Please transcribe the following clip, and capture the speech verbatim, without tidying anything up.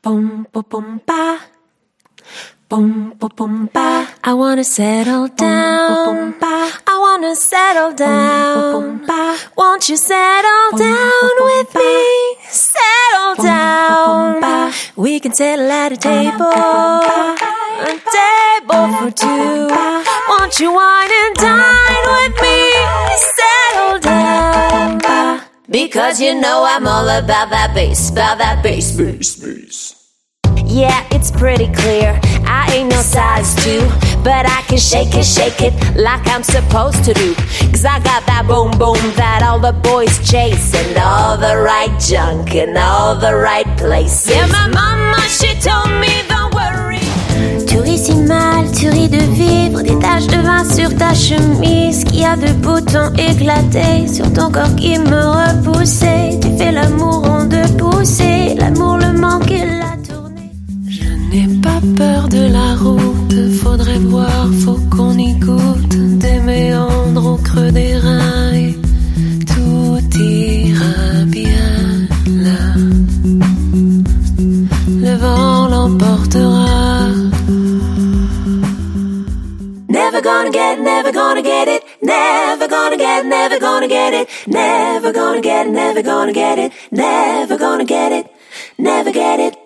Boom, boom, boom, ba. Boom, boom, boom, ba. I wanna settle down. Boom, boom, boom, ba. I wanna settle down. Boom, boom, boom, ba. Won't you settle boom, down boom, with boom, me? Settle boom, down. Boom, boom, we can settle at a table. Boom, boom, a table for two. Won't you wine and dine with me? Settle down. Because you know I'm all about that bass, about that bass, bass, bass. Yeah, it's pretty clear, I ain't no size two, but I can shake it, shake it like I'm supposed to do. Cause I got that boom boom that all the boys chase, and all the right junk in all the right places. Yeah, my mama, she told me don't worry. Tu ris si mal, tu ris de vivre, des taches de vin sur ta chemise, qu'il y a de boutons éclatés sur ton corps qui me repoussait. Tu fais l'amour en deux poussées, l'amour, le manque et la tournée. Je n'ai pas peur de la route, faudrait voir, faut qu'on y goûte. Des méandres au creux des reins et tout ira bien là. Le vent l'emportera. Never gonna get, never gonna get it. Never gonna get, never gonna get it. Never gonna get, never gonna get it. Never gonna get it, never get it.